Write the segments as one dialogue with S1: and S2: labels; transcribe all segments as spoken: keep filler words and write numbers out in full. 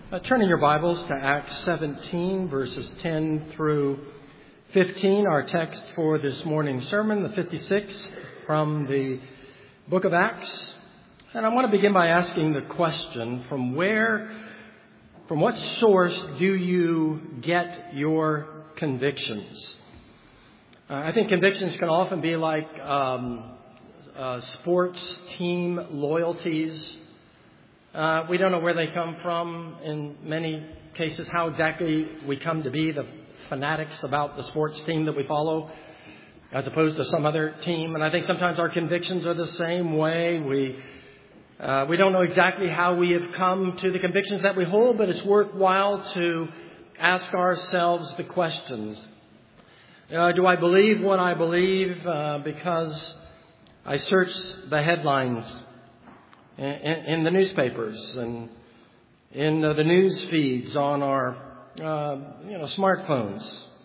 S1: Uh, turn in your Bibles to Acts seventeen, verses ten through fifteen, our text for this morning's sermon, the fifty-sixth from the book of Acts. And I want to begin by asking the question, from where, from what source do you get your convictions? Uh, I think convictions can often be like um, uh, sports team loyalties. Uh, we don't know where they come from. In many cases, how exactly we come to be the fanatics about the sports team that we follow, as opposed to some other team. And I think sometimes our convictions are the same way. We uh, we don't know exactly how we have come to the convictions that we hold, but it's worthwhile to ask ourselves the questions. Uh, do I believe what I believe uh, because I search the headlines in, in the newspapers and in the news feeds on our uh, you know smartphones?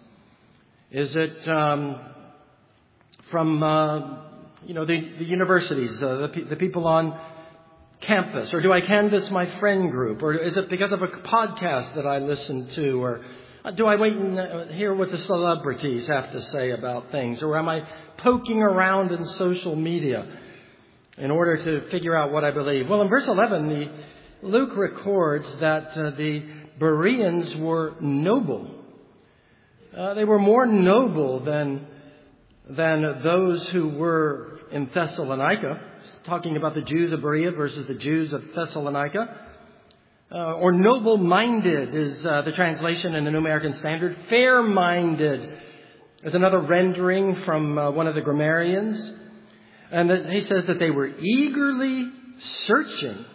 S1: Is it um, from uh, you know the, the universities, uh, the, the people on campus, or do I canvass my friend group, or is it because of a podcast that I listen to, or do I wait and hear what the celebrities have to say about things, or am I poking around in social media in order to figure out what I believe? Well, in verse eleven, the, Luke records that uh, the Bereans were noble. Uh, they were more noble than, than those who were in Thessalonica, talking about the Jews of Berea versus the Jews of Thessalonica. Uh, or noble-minded is uh, the translation in the New American Standard. Fair-minded is another rendering from uh, one of the grammarians. And that he says that they were eagerly searching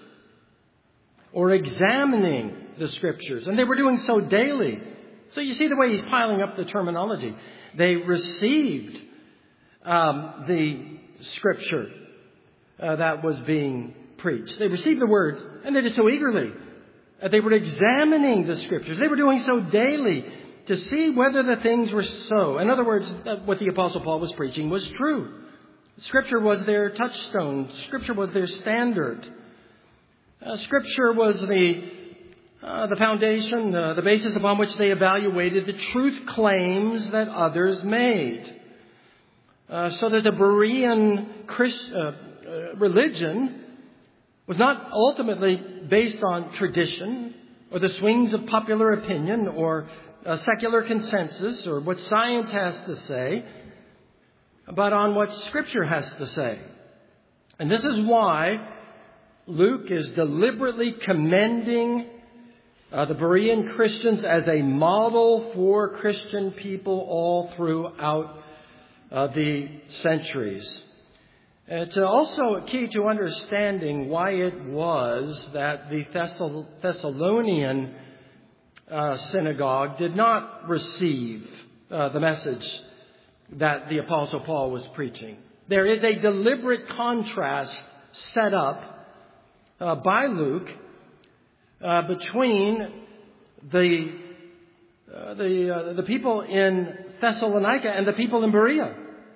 S1: or examining the Scriptures. And they were doing so daily. So you see the way he's piling up the terminology. They received um, the Scripture uh, that was being preached. They received the Word, and they did so eagerly. Uh, they were examining the Scriptures. They were doing so daily to see whether the things were so. In other words, uh, what the Apostle Paul was preaching was true. Scripture was their touchstone. Scripture was their standard. Uh, scripture was the uh, the foundation, uh, the basis upon which they evaluated the truth claims that others made. Uh, so that the Berean Christ, uh, uh, religion was not ultimately based on tradition or the swings of popular opinion or uh, secular consensus or what science has to say, but on what Scripture has to say. And this is why Luke is deliberately commending uh, the Berean Christians as a model for Christian people all throughout uh, the centuries. It's also key to understanding why it was that the Thessal- Thessalonian uh, synagogue did not receive uh, the message that the Apostle Paul was preaching. There is a deliberate contrast set up uh, by Luke uh, between the uh, the uh, the people in Thessalonica and the people in Berea.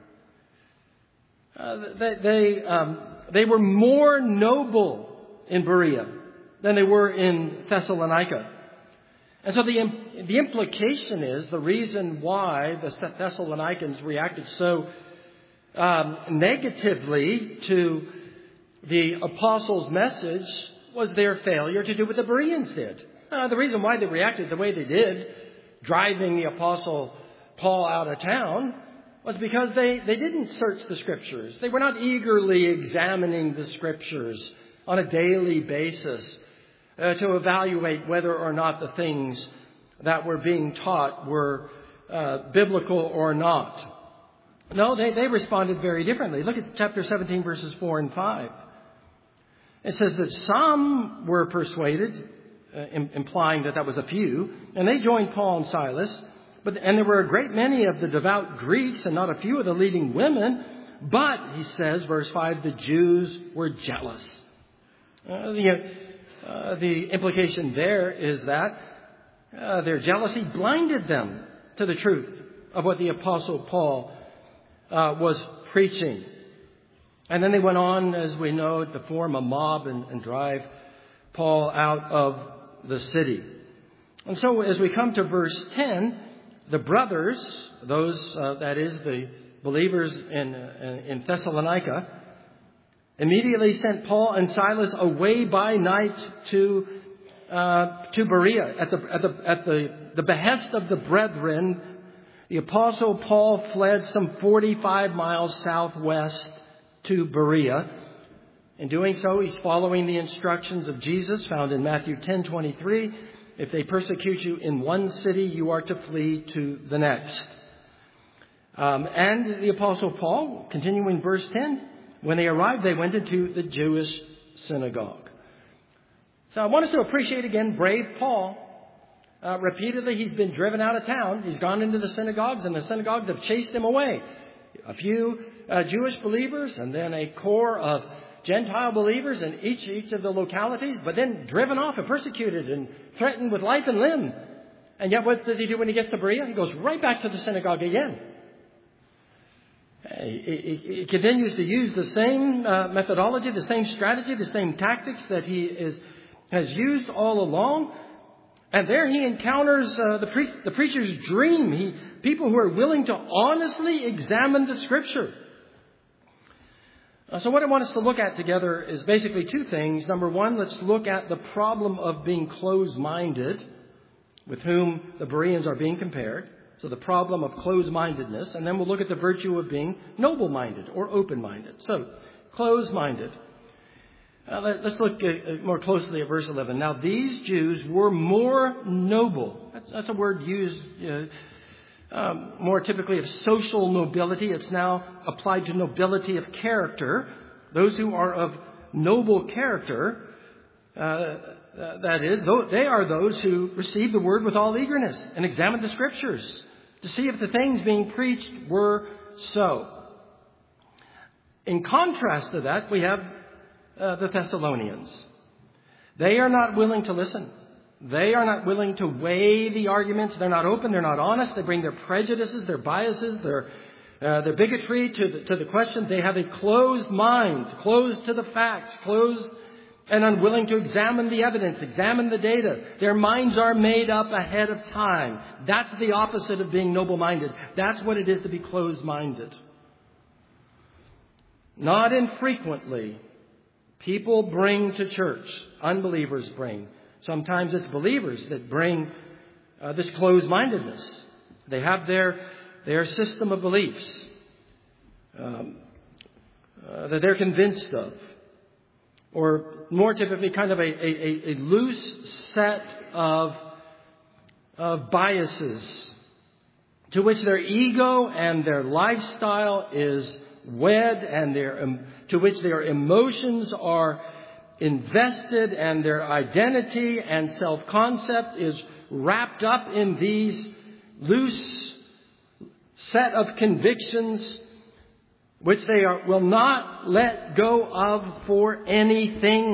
S1: Uh, they they, um, they were more noble in Berea than they were in Thessalonica. And so the the implication is the reason why the Thessalonians reacted so um, negatively to the apostles' message was their failure to do what the Bereans did. Uh, the reason why they reacted the way they did, driving the apostle Paul out of town, was because they, they didn't search the Scriptures. They were not eagerly examining the Scriptures on a daily basis uh, to evaluate whether or not the things that were being taught were uh, biblical or not. No, they, they responded very differently. Look at chapter seventeen, verses four and five. It says that some were persuaded, uh, im- implying that that was a few, and they joined Paul and Silas. But and there were a great many of the devout Greeks and not a few of the leading women. But, he says, verse five, the Jews were jealous. Uh, the, uh, the implication there is that uh, their jealousy blinded them to the truth of what the Apostle Paul uh, was preaching. And then they went on, as we know, to form a mob and, and drive Paul out of the city. And so as we come to verse ten, the brothers, those, uh, that is, the believers in, uh, in Thessalonica, immediately sent Paul and Silas away by night to uh, to Berea. At the at the at the, the behest of the brethren, the Apostle Paul fled some forty-five miles southwest to Berea. In doing so, he's following the instructions of Jesus found in Matthew ten twenty-three. If they persecute you in one city, you are to flee to the next. Um, and the Apostle Paul, continuing verse ten, when they arrived, they went into the Jewish synagogue. So I want us to appreciate again brave Paul. Uh, repeatedly, he's been driven out of town. He's gone into the synagogues, and the synagogues have chased him away. A few uh, Jewish believers, and then a core of Gentile believers in each each of the localities, but then driven off and persecuted and threatened with life and limb. And yet what does he do when he gets to Berea? He goes right back to the synagogue again. He, he, he continues to use the same uh, methodology, the same strategy, the same tactics that he is has used all along. And there he encounters uh, the, pre- the preacher's dream. He, people who are willing to honestly examine the Scripture. Uh, so what I want us to look at together is basically two things. Number one, let's look at the problem of being closed-minded, with whom the Bereans are being compared. So the problem of closed-mindedness. And then we'll look at the virtue of being noble-minded or open-minded. So, closed-minded. Uh, let, let's look uh, more closely at verse eleven. Now, these Jews were more noble. That's, that's a word used uh, um, more typically of social nobility. It's now applied to nobility of character. Those who are of noble character, uh, that is, they are those who receive the word with all eagerness and examine the Scriptures to see if the things being preached were so. In contrast to that, we have Uh, the Thessalonians. They are not willing to listen. They are not willing to weigh the arguments. They're not open. They're not honest. They bring their prejudices, their biases, their uh, their bigotry to the, to the question. They have a closed mind, closed to the facts, closed and unwilling to examine the evidence, examine the data. Their minds are made up ahead of time. That's the opposite of being noble-minded. That's what it is to be closed-minded. Not infrequently, people bring to church, unbelievers bring. Sometimes it's believers that bring uh, this closed-mindedness. They have their their system of beliefs um, uh, that they're convinced of. Or more typically kind of a, a, a loose set of, of biases to which their ego and their lifestyle is wed, and their um, to which their emotions are invested, and their identity and self-concept is wrapped up in these loose set of convictions which they are, will not let go of for anything.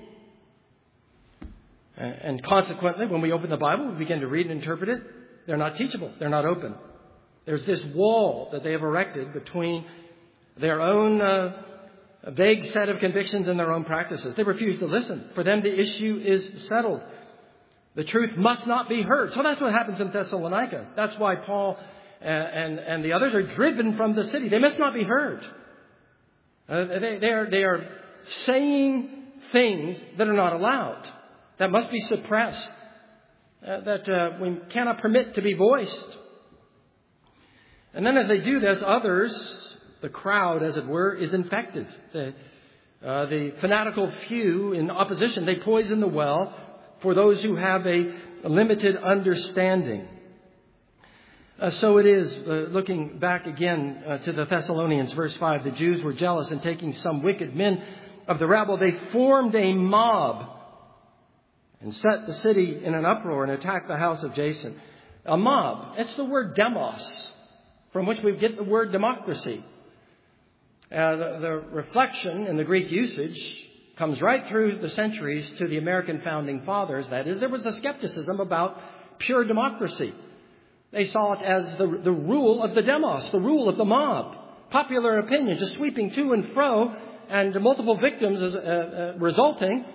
S1: And consequently, when we open the Bible, we begin to read and interpret it, they're not teachable. They're not open. There's this wall that they have erected between their own uh, vague set of convictions and their own practices. They refuse to listen. For them, the issue is settled. The truth must not be heard. So that's what happens in Thessalonica. That's why Paul and, and, and the others are driven from the city. They must not be heard. Uh, they, they, are, they are saying things that are not allowed, that must be suppressed, uh, that uh, we cannot permit to be voiced. And then as they do this, others, the crowd, as it were, is infected. The, uh, the fanatical few in opposition, they poison the well for those who have a, a limited understanding. Uh, so it is, uh, looking back again uh, to the Thessalonians, verse five, the Jews were jealous, and taking some wicked men of the rabble, they formed a mob and set the city in an uproar and attacked the house of Jason. A mob, it's the word demos, from which we get the word democracy. Uh, the, the reflection in the Greek usage comes right through the centuries to the American founding fathers. That is, there was a skepticism about pure democracy. They saw it as the, the rule of the demos, the rule of the mob. Popular opinion just sweeping to and fro, and multiple victims uh, uh, resulting.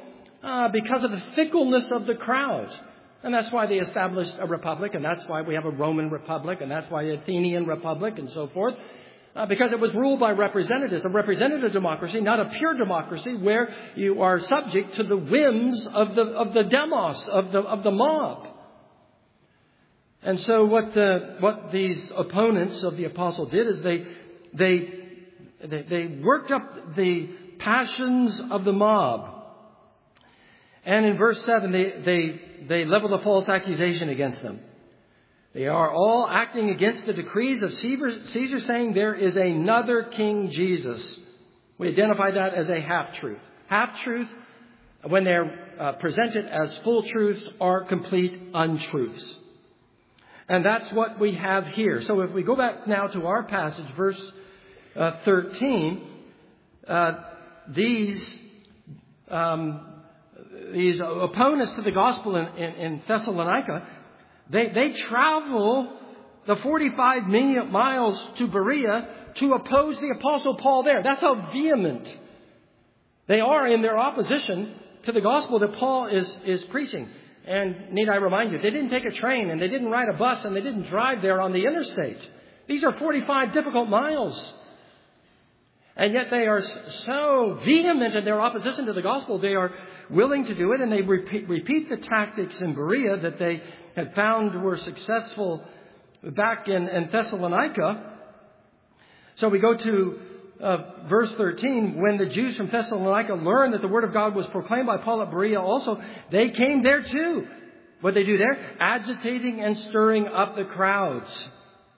S1: uh, because of the fickleness of the crowd. And that's why they established a republic, and that's why we have a Roman republic, and that's why the Athenian republic, and so forth. Uh, because it was ruled by representatives, a representative democracy, not a pure democracy where you are subject to the whims of the of the demos, of the of the mob. And so what the what these opponents of the apostle did is they they they, they worked up the passions of the mob. And in verse seven, they they they leveled a false accusation against them. They are all acting against the decrees of Caesar, Caesar, saying there is another King Jesus. We identify that as a half-truth. Half-truth, when they're uh, presented as full truths, are complete untruths. And that's what we have here. So if we go back now to our passage, verse uh, thirteen, uh, these um, these opponents to the gospel in, in, in Thessalonica, They, they travel the forty-five miles to Berea to oppose the Apostle Paul there. That's how vehement they are in their opposition to the gospel that Paul is, is preaching. And need I remind you, they didn't take a train and they didn't ride a bus and they didn't drive there on the interstate. These are forty-five difficult miles. And yet they are so vehement in their opposition to the gospel, they are willing to do it, and they repeat, repeat the tactics in Berea that they had found were successful back in, in Thessalonica. So we go to uh, verse thirteen. When the Jews from Thessalonica learned that the word of God was proclaimed by Paul at Berea also, they came there too. What did they do there? Agitating and stirring up the crowds.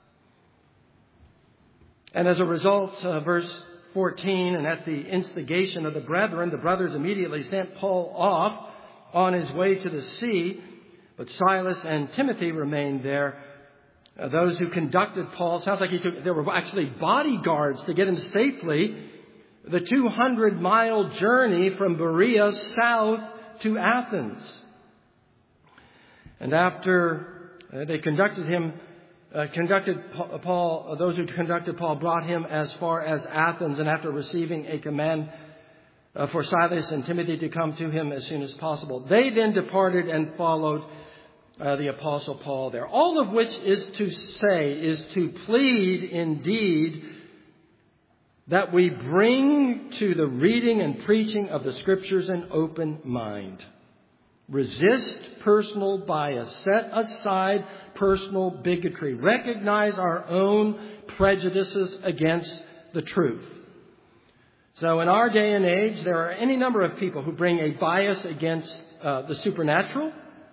S1: And as a result, uh, verse fourteen, and at the instigation of the brethren, the brothers immediately sent Paul off on his way to the sea. But Silas and Timothy remained there. Uh, those who conducted Paul, sounds like he took, there were actually bodyguards to get him safely the two hundred mile journey from Berea south to Athens. And after uh, they conducted him, uh, conducted Paul, uh, those who conducted Paul brought him as far as Athens. And after receiving a command uh, for Silas and Timothy to come to him as soon as possible, they then departed and followed Uh, the Apostle Paul there. All of which is to say, is to plead indeed that we bring to the reading and preaching of the Scriptures an open mind. Resist personal bias. Set aside personal bigotry. Recognize our own prejudices against the truth. So in our day and age, there are any number of people who bring a bias against uh, the supernatural.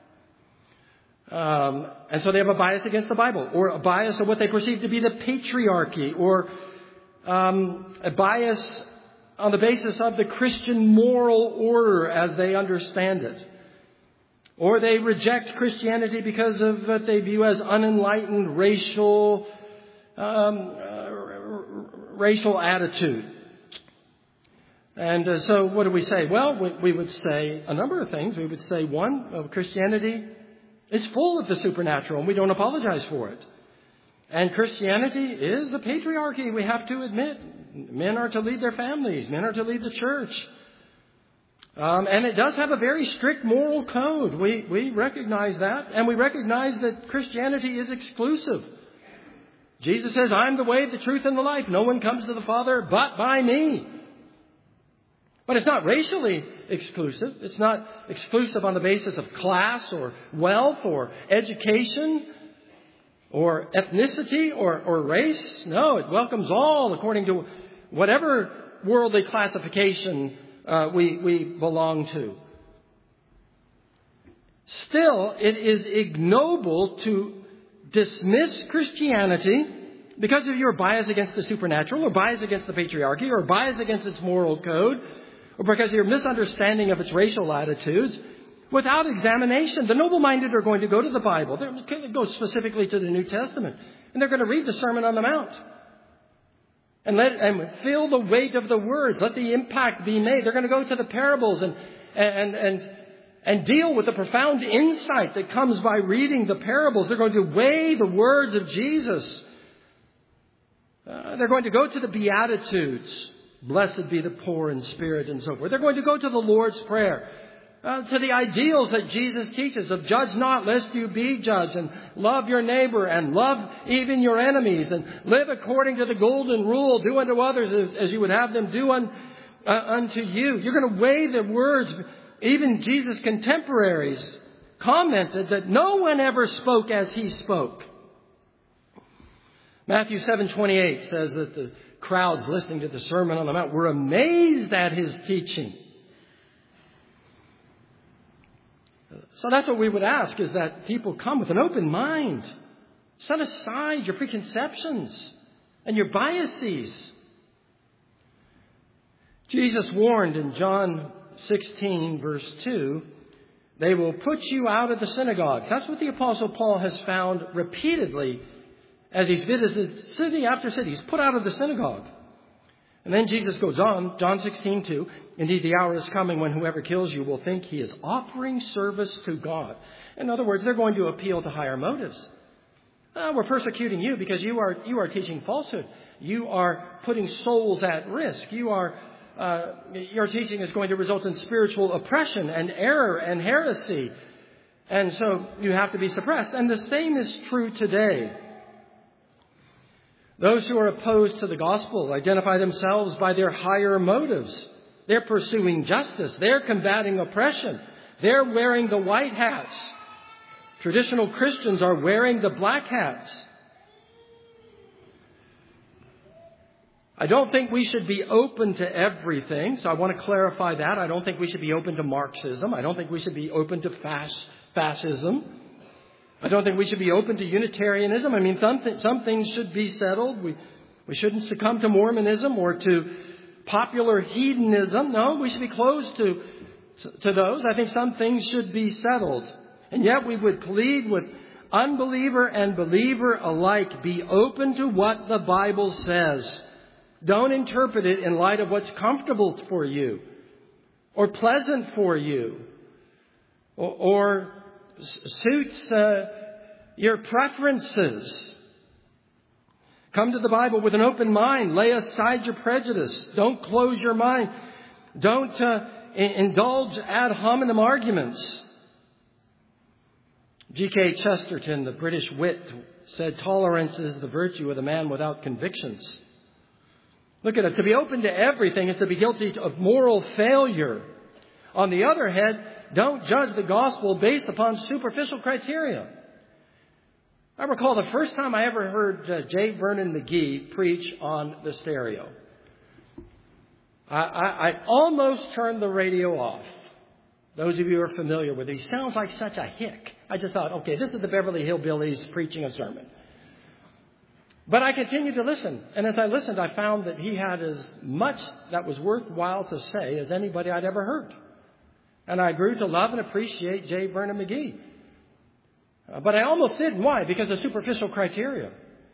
S1: Um, and so they have a bias against the Bible, or a bias of what they perceive to be the patriarchy, or um, a bias on the basis of the Christian moral order as they understand it. Or they reject Christianity because of what they view as unenlightened racial um, uh, racial attitude. And uh, so what do we say? Well, we, we would say a number of things. We would say, one, uh, Christianity is full of the supernatural, and we don't apologize for it. And Christianity is the patriarchy, we have to admit. Men are to lead their families. Men are to lead the church. Um, and it does have a very strict moral code. We, we recognize that. And we recognize that Christianity is exclusive. Jesus says, I'm the way, the truth, and the life. No one comes to the Father but by me. But it's not racially exclusive. It's not exclusive on the basis of class or wealth or education or ethnicity or, or race. No, it welcomes all according to whatever worldly classification uh, we, we belong to. Still, it is ignoble to dismiss Christianity because of your bias against the supernatural, or bias against the patriarchy, or bias against its moral code, or because of your misunderstanding of its racial attitudes, without examination. The noble-minded are going to go to the Bible. They're going to go specifically to the New Testament. And they're going to read the Sermon on the Mount. And let and feel the weight of the words. Let the impact be made. They're going to go to the parables and and and and deal with the profound insight that comes by reading the parables. They're going to weigh the words of Jesus. Uh, they're going to go to the Beatitudes. Blessed be the poor in spirit, and so forth. They're going to go to the Lord's Prayer. uh, to the ideals that Jesus teaches of judge not lest you be judged, and love your neighbor and love even your enemies, and live according to the golden rule, do unto others as, as you would have them do un, uh, unto you. You're going to weigh the words. Even Jesus' contemporaries commented that no one ever spoke as he spoke. Matthew seven twenty-eight says that the crowds listening to the Sermon on the Mount were amazed at his teaching. So that's what we would ask, is that people come with an open mind. Set aside your preconceptions and your biases. Jesus warned in John sixteen, verse two, they will put you out of the synagogues. That's what the Apostle Paul has found repeatedly as he's visited city after city. He's put out of the synagogue. And then Jesus goes on, John sixteen two, indeed the hour is coming when whoever kills you will think he is offering service to God. In other words, they're going to appeal to higher motives. Uh, we're persecuting you because you are you are teaching falsehood. You are putting souls at risk. You are uh, your teaching is going to result in spiritual oppression and error and heresy. And so you have to be suppressed. And the same is true today. Those who are opposed to the gospel identify themselves by their higher motives. They're pursuing justice. They're combating oppression. They're wearing the white hats. Traditional Christians are wearing the black hats. I don't think we should be open to everything, so I want to clarify that. I don't think we should be open to Marxism. I don't think we should be open to fas- fascism. I don't think we should be open to Unitarianism. I mean, some, th- some things should be settled. We, we shouldn't succumb to Mormonism or to popular hedonism. No, we should be closed to, to those. I think some things should be settled. And yet we would plead with unbeliever and believer alike, be open to what the Bible says. Don't interpret it in light of what's comfortable for you or pleasant for you or, or suits uh, your preferences. Come to the Bible with an open mind. Lay aside your prejudice. Don't close your mind. Don't uh, indulge ad hominem arguments. G K Chesterton, the British wit, said tolerance is the virtue of the man without convictions. Look at it. To be open to everything is to be guilty of moral failure. On the other hand, don't judge the gospel based upon superficial criteria. I recall the first time I ever heard uh, J. Vernon McGee preach on the stereo. I, I, I almost turned the radio off. Those of you who are familiar with it, he sounds like such a hick. I just thought, okay, this is the Beverly Hillbillies preaching a sermon. But I continued to listen. And as I listened, I found that he had as much that was worthwhile to say as anybody I'd ever heard. And I grew to love and appreciate J. Vernon McGee. Uh, but I almost didn't. Why? Because of superficial criteria.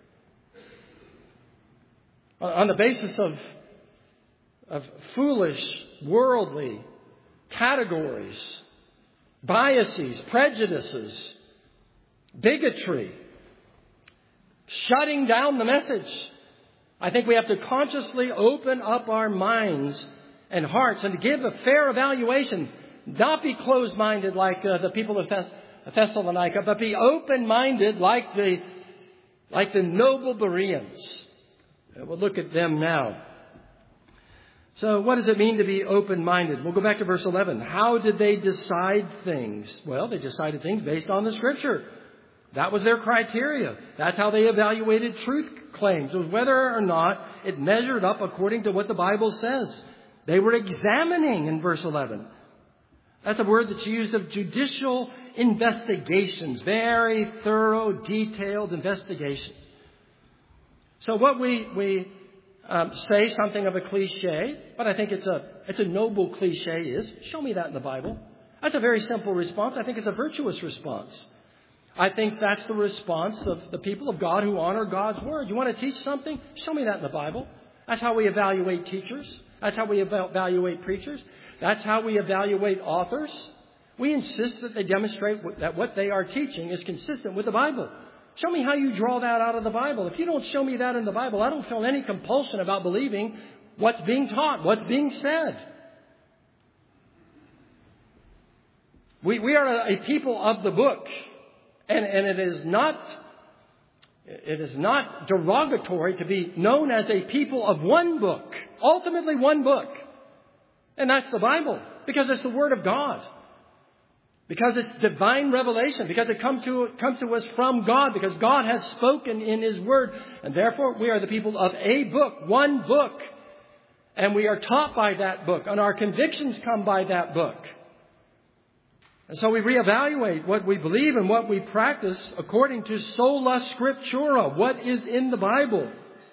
S1: Uh, on the basis of, of foolish, worldly categories, biases, prejudices, bigotry, shutting down the message. I think we have to consciously open up our minds and hearts and to give a fair evaluation. Not be closed-minded like uh, the people of Thess- Thessalonica, but be open-minded like the like the noble Bereans. Uh, we'll look at them now. So what does it mean to be open-minded? We'll go back to verse eleven. How did they decide things? Well, they decided things based on the Scripture. That was their criteria. That's how they evaluated truth claims, was whether or not it measured up according to what the Bible says. They were examining in verse eleven. That's a word that's used of judicial investigations, very thorough, detailed investigation. So what we we um, say, something of a cliche, but I think it's a it's a noble cliche, is show me that in the Bible. That's a very simple response. I think it's a virtuous response. I think that's the response of the people of God who honor God's Word. You want to teach something? Show me that in the Bible. That's how we evaluate teachers. That's how we evaluate preachers. That's how we evaluate authors. We insist that they demonstrate that what they are teaching is consistent with the Bible. Show me how you draw that out of the Bible. If you don't show me that in the Bible, I don't feel any compulsion about believing what's being taught, what's being said. We, we are a, a people of the book. And, and it is not, it is not derogatory to be known as a people of one book. Ultimately one book. And that's the Bible. Because it's the Word of God. Because it's divine revelation. Because it comes to, comes to us from God. Because God has spoken in His Word. And therefore we are the people of a book. One book. And we are taught by that book. And our convictions come by that book. And so we reevaluate what we believe and what we practice according to sola scriptura. What is in the Bible?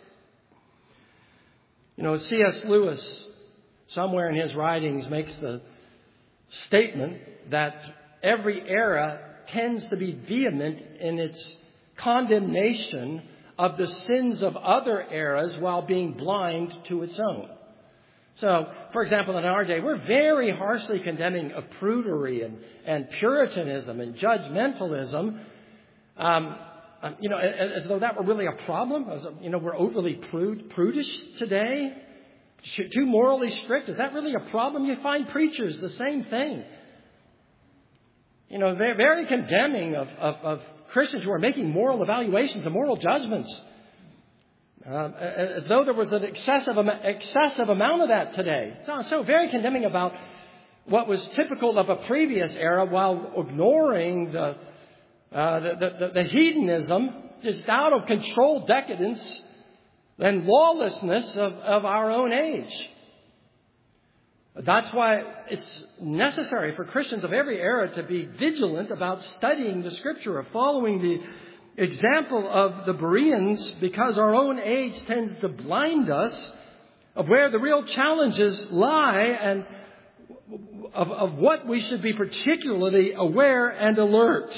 S1: You know, C S Lewis, somewhere in his writings, makes the statement that every era tends to be vehement in its condemnation of the sins of other eras while being blind to its own. So, for example, in our day, we're very harshly condemning of prudery and, and Puritanism and judgmentalism, um, um, you know, as, as though that were really a problem. As, you know, we're overly prude, prudish today, too morally strict. Is that really a problem? You find preachers the same thing. You know, they're very condemning of, of, of Christians who are making moral evaluations and moral judgments. Um, as though there was an excessive, excessive amount of that today. So, so very condemning about what was typical of a previous era while ignoring the, uh, the, the, the hedonism, just out of control decadence and lawlessness of, of our own age. That's why it's necessary for Christians of every era to be vigilant about studying the Scripture, of following the example of the Bereans, because our own age tends to blind us of where the real challenges lie and of, of what we should be particularly aware and alert.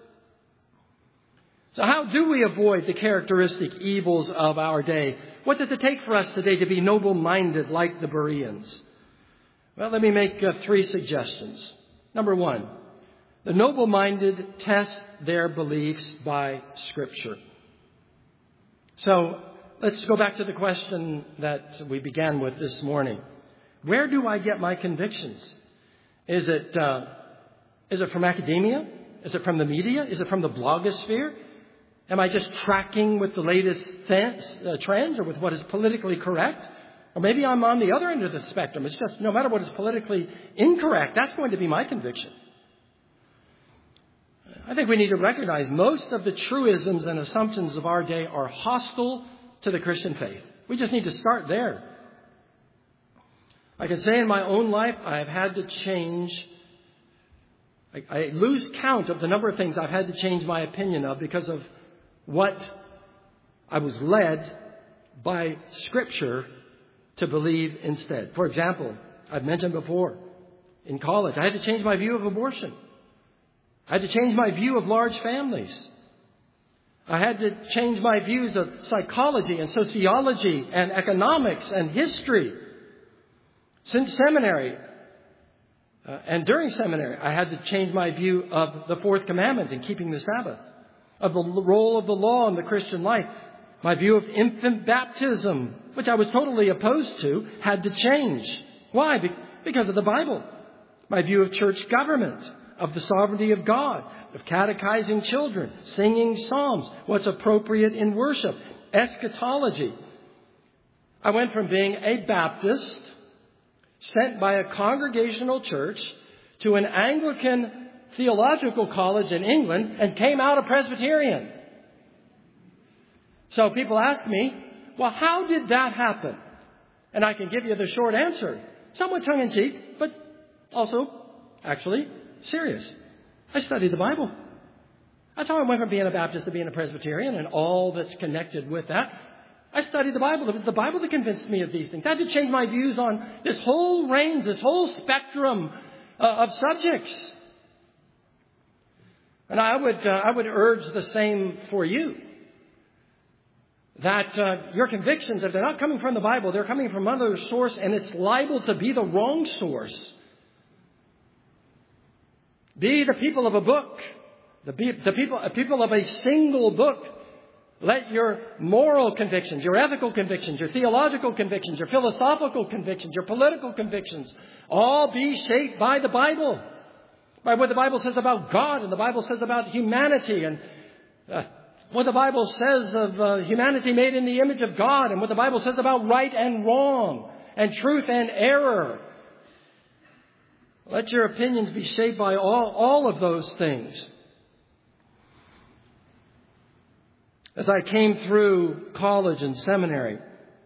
S1: So how do we avoid the characteristic evils of our day? What does it take for us today to be noble-minded like the Bereans? Well, let me make uh, three suggestions. Number one, the noble-minded test their beliefs by Scripture. So let's go back to the question that we began with this morning. Where do I get my convictions? Is it uh, is it from academia? Is it from the media? Is it from the blogosphere? Am I just tracking with the latest th- uh, trends or with what is politically correct? Or maybe I'm on the other end of the spectrum. It's just no matter what is politically incorrect, that's going to be my conviction. I think we need to recognize most of the truisms and assumptions of our day are hostile to the Christian faith. We just need to start there. I can say in my own life, I've had to change. I, I lose count of the number of things I've had to change my opinion of because of what I was led by Scripture to believe instead. For example, I've mentioned before, in college, I had to change my view of abortion. I had to change my view of large families. I had to change my views of psychology and sociology and economics and history. Since seminary uh, and during seminary, I had to change my view of the fourth commandment and keeping the Sabbath, of the role of the law in the Christian life. My view of infant baptism, which I was totally opposed to, had to change. Why? Be- because of the Bible. My view of church government, of the sovereignty of God, of catechizing children, singing psalms, what's appropriate in worship, eschatology. I went from being a Baptist sent by a congregational church to an Anglican theological college in England and came out a Presbyterian. So people ask me, well, how did that happen? And I can give you the short answer, somewhat tongue-in-cheek, but also actually serious. I studied the Bible. That's how I went from being a Baptist to being a Presbyterian and all that's connected with that. I studied the Bible. It was the Bible that convinced me of these things. I had to change my views on this whole range, this whole spectrum uh, of subjects. And I would, uh, I would urge the same for you. That uh, your convictions, if they're not coming from the Bible, they're coming from another source, and it's liable to be the wrong source. Be the people of a book, the, be, the people, people of a single book. Let your moral convictions, your ethical convictions, your theological convictions, your philosophical convictions, your political convictions all be shaped by the Bible. by what the Bible says about God and the Bible says about humanity and uh, what the Bible says of uh, humanity made in the image of God and what the Bible says about right and wrong and truth and error. Let your opinions be shaped by all, all of those things. As I came through college and seminary,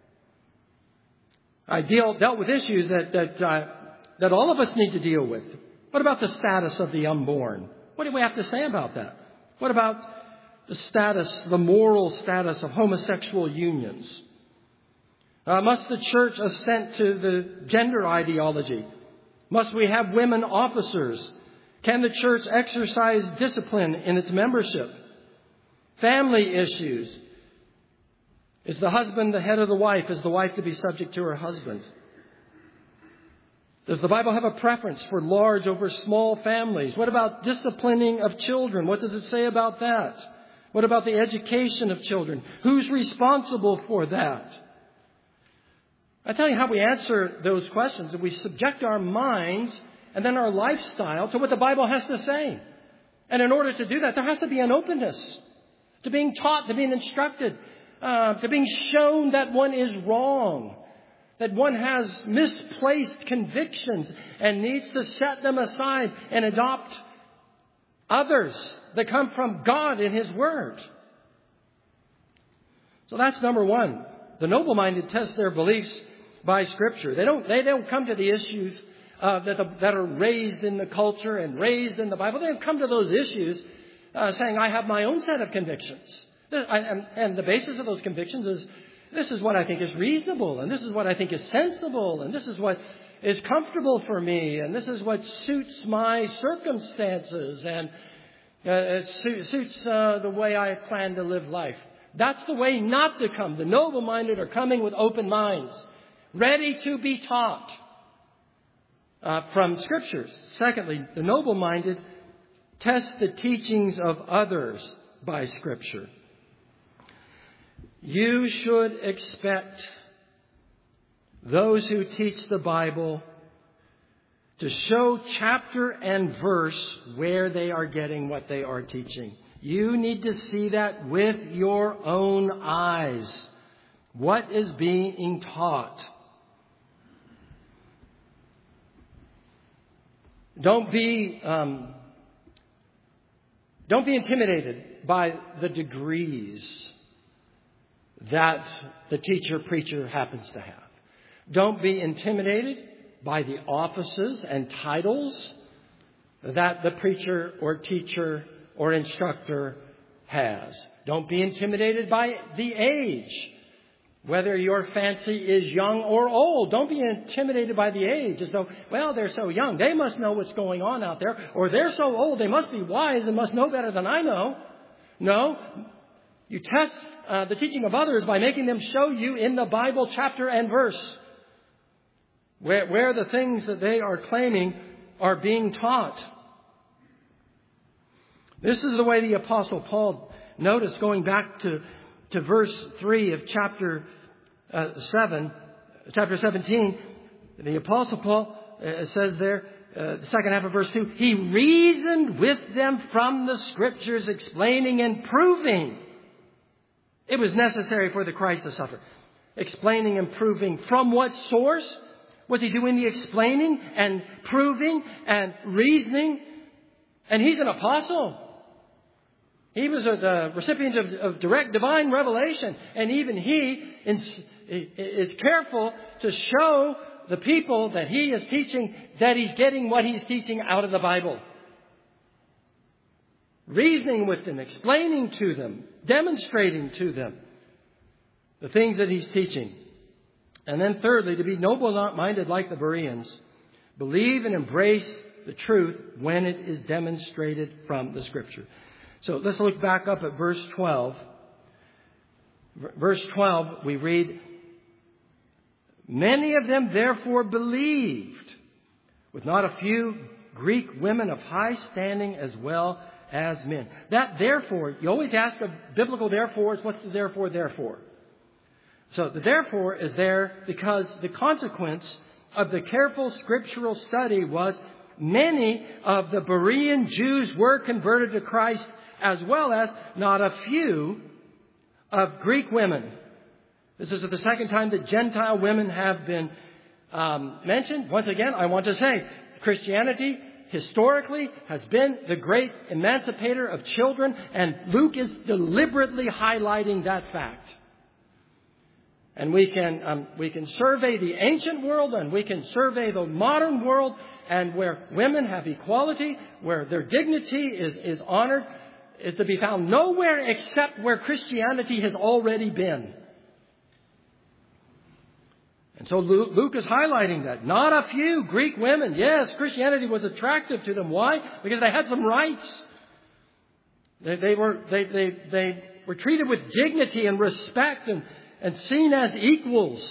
S1: I deal, dealt with issues that that, uh, that all of us need to deal with. What about the status of the unborn? What do we have to say about that? What about the status, the moral status of homosexual unions? Uh, must the church assent to the gender ideology? Must we have women officers? Can the church exercise discipline in its membership? Family issues. Is the husband the head of the wife? Is the wife to be subject to her husband? Does the Bible have a preference for large over small families? What about disciplining of children? What does it say about that? What about the education of children? Who's responsible for that? I tell you how we answer those questions. We subject our minds and then our lifestyle to what the Bible has to say. And in order to do that, there has to be an openness to being taught, to being instructed, uh, to being shown that one is wrong, that one has misplaced convictions and needs to set them aside and adopt others that come from God in His Word. So that's number one. The noble-minded test their beliefs by Scripture. They don't, they don't come to the issues uh, that, the, that are raised in the culture and raised in the Bible. They don't come to those issues uh, saying, I have my own set of convictions. And, and the basis of those convictions is, this is what I think is reasonable, and this is what I think is sensible, and this is what is comfortable for me, and this is what suits my circumstances, and uh, it su- suits uh, the way I plan to live life. That's the way not to come. The noble-minded are coming with open minds, ready to be taught uh, from Scriptures. Secondly, the noble-minded test the teachings of others by Scripture. You should expect those who teach the Bible to show chapter and verse where they are getting what they are teaching. You need to see that with your own eyes. What is being taught? Don't be um, don't be intimidated by the degrees that the teacher preacher happens to have. Don't be intimidated by the offices and titles that the preacher or teacher or instructor has. Don't be intimidated by the age, whether your fancy is young or old. Don't be intimidated by the age as though, well, they're so young, they must know what's going on out there, or they're so old, they must be wise and must know better than I know. No. You test uh, the teaching of others by making them show you in the Bible chapter and verse where, where the things that they are claiming are being taught. This is the way the Apostle Paul, notice going back to, to verse three of chapter uh, seven, chapter seventeen, the Apostle Paul uh, says there, uh, the second half of verse two, he reasoned with them from the Scriptures, explaining and proving it was necessary for the Christ to suffer. Explaining and proving from what source? Was he doing the explaining and proving and reasoning? And he's an apostle. He was the recipient of, of direct divine revelation. And even he is careful to show the people that he is teaching that he's getting what he's teaching out of the Bible. Reasoning with them, explaining to them, demonstrating to them the things that he's teaching. And then thirdly, to be noble-minded like the Bereans, believe and embrace the truth when it is demonstrated from the Scripture. So let's look back up at verse twelve. Verse twelve, we read, many of them therefore believed, with not a few Greek women of high standing as well as men. That therefore, you always ask of biblical therefores, what's the therefore, therefore? So the therefore is there because the consequence of the careful scriptural study was many of the Berean Jews were converted to Christ, as well as not a few of Greek women. This is the second time that Gentile women have been um, mentioned. Once again, I want to say Christianity historically has been the great emancipator of children, and Luke is deliberately highlighting that fact. And we can um, we can survey the ancient world, and we can survey the modern world, and where women have equality, where their dignity is, is honored, is to be found nowhere except where Christianity has already been. And so Luke is highlighting that. Not a few Greek women. Yes, Christianity was attractive to them. Why? Because they had some rights. They, they were they, they, they were treated with dignity and respect and, and seen as equals.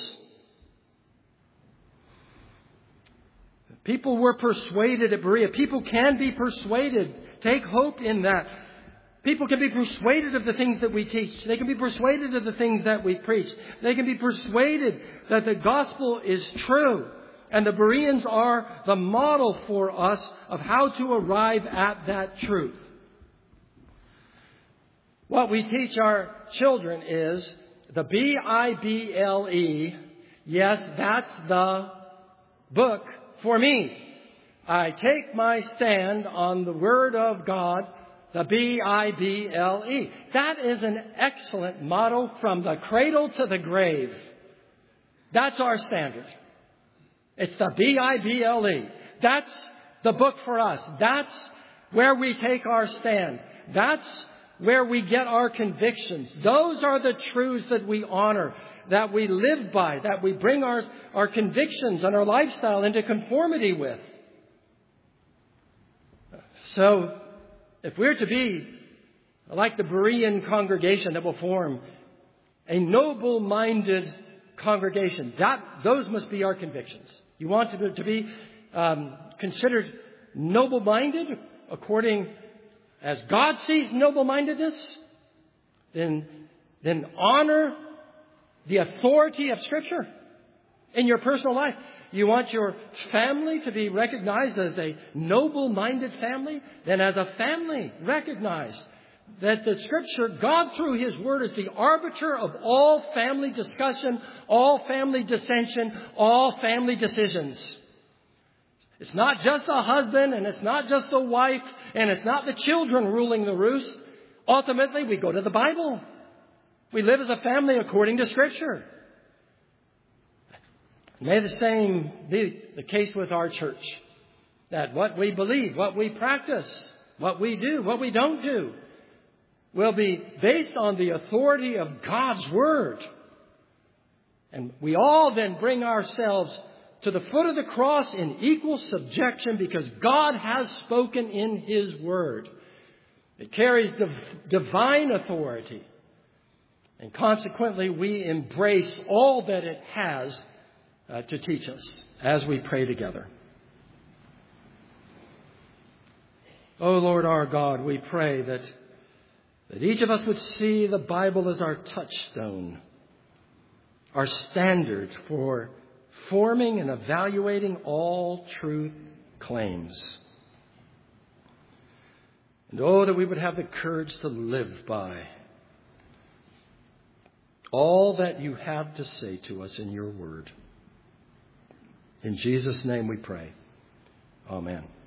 S1: People were persuaded at Berea. People can be persuaded. Take hope in that. People can be persuaded of the things that we teach. They can be persuaded of the things that we preach. They can be persuaded that the gospel is true. And the Bereans are the model for us of how to arrive at that truth. What we teach our children is the B I B L E. Yes, that's the book for me. I take my stand on the Word of God. The B I B L E. That is an excellent motto from the cradle to the grave. That's our standard. It's the B I B L E. That's the book for us. That's where we take our stand. That's where we get our convictions. Those are the truths that we honor, that we live by, that we bring our, our convictions and our lifestyle into conformity with. So, if we're to be like the Berean congregation that will form a noble-minded congregation, that those must be our convictions. You want to, to be um, considered noble-minded according as God sees noble-mindedness, then, then honor the authority of Scripture in your personal life. You want your family to be recognized as a noble-minded family? Then as a family, recognize that the Scripture, God through His Word, is the arbiter of all family discussion, all family dissension, all family decisions. It's not just a husband, and it's not just a wife, and it's not the children ruling the roost. Ultimately, we go to the Bible. We live as a family according to Scripture. May the same be the case with our church. That what we believe, what we practice, what we do, what we don't do, will be based on the authority of God's Word. And we all then bring ourselves to the foot of the cross in equal subjection because God has spoken in His Word. It carries div- divine authority. And consequently, we embrace all that it has Uh, to teach us as we pray together. Oh Lord our God, we pray that, that each of us would see the Bible as our touchstone, our standard for forming and evaluating all truth claims. And oh, that we would have the courage to live by all that you have to say to us in your word. In Jesus' name we pray. Amen.